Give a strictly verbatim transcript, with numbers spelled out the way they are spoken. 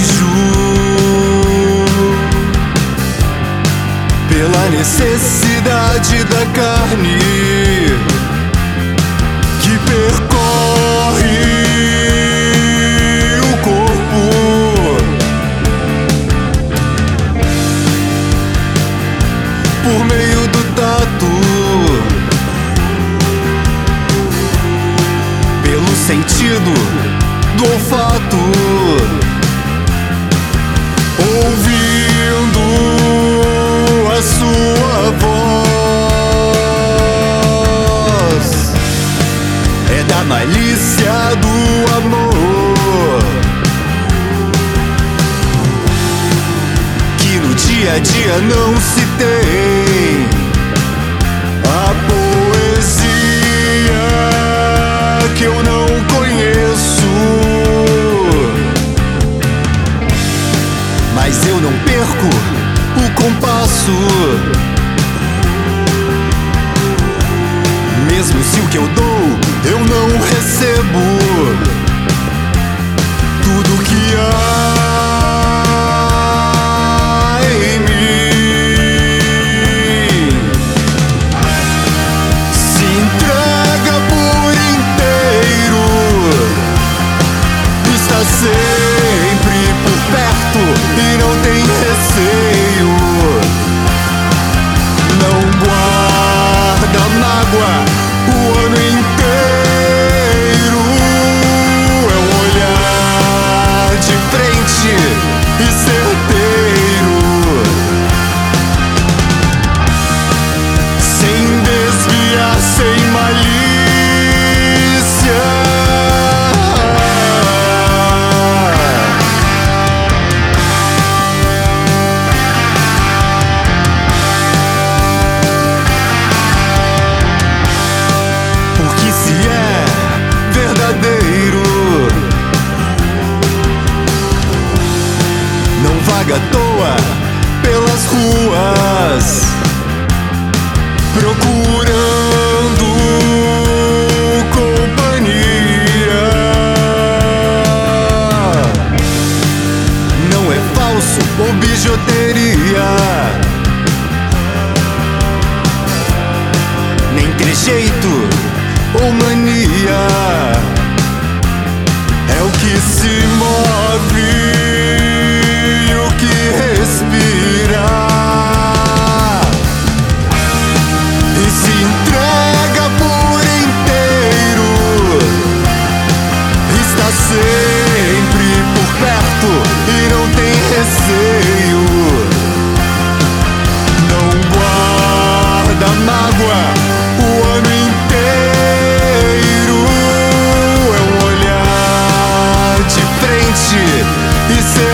desejo, pela necessidade da carne que percorre o corpo. Por meio do tato, pelo sentido do olfato, ouvindo a sua voz. É da malícia do amor que no dia a dia não se tem a poesia que eu não conheço, mas eu não perco o compasso, mesmo se o que eu dou eu não recebo. Tudo que há em mim se entrega por inteiro, está sempre por perto e não tem receio. Não guarda mágoa o ano inteiro. É um olhar de frente e certeiro, sem desviar, sem malícia. Porque se é verdadeiro, não vaga à toa pelas ruas, procurando companhia. Não é falso ou bijuteria, nem trejeito ou mania. É o que se move e o que respira, e se entrega por inteiro, está sempre por perto e não tem receio. Não guarda mágoa o ano inteiro. É um olhar de frente e ser